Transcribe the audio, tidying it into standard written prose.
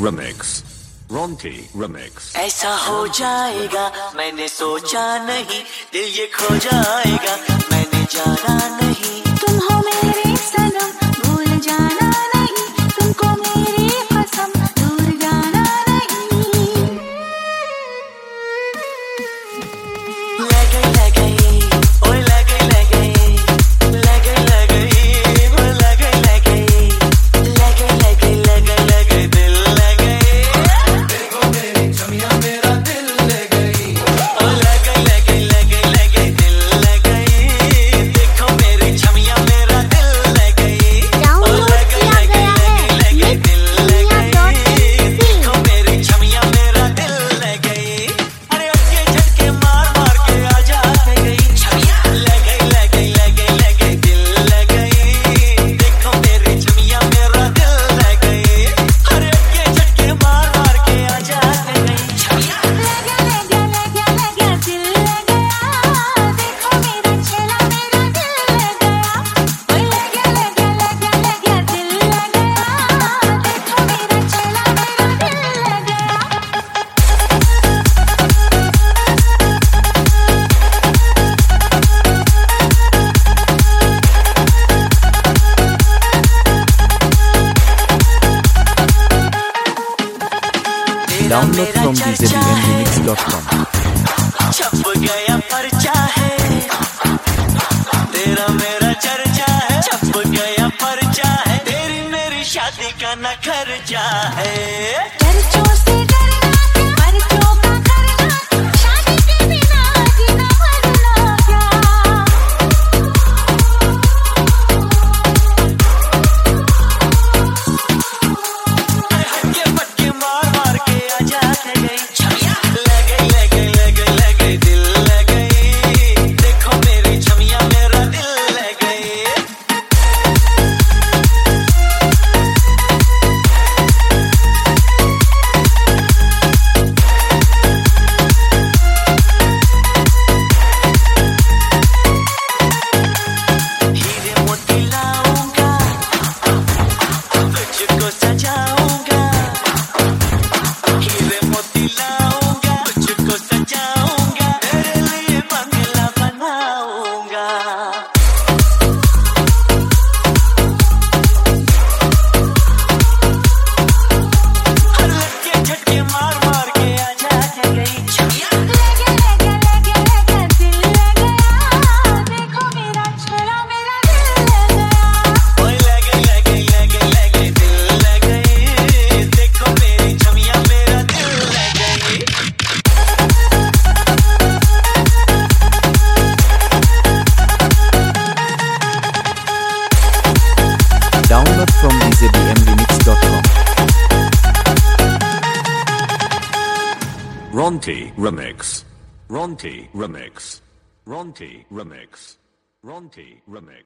Remix. Ronti Remix. ऐसा हो जाएगा मैंने सोचा नहीं, दिल ये खो जाएगा मैंने जाना नहीं। तुम हो मेरे सनम, भूल जाना नहीं, तुमको मेरी कसम, दूर जाना नहीं। लग गई ओए लग गई लग गई लग गई ओए लग गई लग गई लग गई लग गई लग गई दिल लग गई। देखो मेरी छमिया मेरा दिल लग गई ओ लग गई लग गई लग गई लग गई दिल लग गई। देखो मेरी छमिया मेरा दिल लग गई ओ लग गई लग गई लग गई दिल लग गई। देखो मेरी छमिया मेरा दिल लग गई। अरे उसके झटके मार मार के आ जाते गई छमिया लग गई लग गई लग गई लग गई दिल लग गई। देखो मेरी छमिया मेरा दिल लग गई। अरे उसके झटके मार मार के आ जाते गई छमिया लग गया दिल लग गया, देखो मेरा चला मेरा दिल लग गया। ओए लग गया दिल लग गया, देखो मेरा चला मेरा दिल लग गया। Download from djbmremix.com. छप गया पर्चा है तेरा मेरा चर्चा है। छप गया पर्चा है तेरी मेरी शादी का न खर्चा है। चर्चों से डरना क्या, पर्चों का करना, शादी के बिना जीना मरना क्या। अरे हटके पटके मार मार के आ जाते गई छमिया लग गई लग गई लग गई लग गई दिल लग गई। देखो मेरी छमिया मेरा दिल लग गई। हीरे मोती लाऊंगा तुझको सजाऊंगा। हीरे मोती लाऊंगा तुझको सजाऊंगा। तेरे लिए बंगला बनाऊंगा। हर लड़के झटके मार मार के आ जाते गई छमिया लग गया दिल लग गया, देखो मेरा चला मेरा दिल लग गया। ओए लग गई लग गई लग गई लग गई दिल लग गई। देखो मेरी छमिया मेरा दिल लग गई। Download from djbmremix.com. Ronti Remix. Ronti Remix. Ronti Remix. Ronti Remix.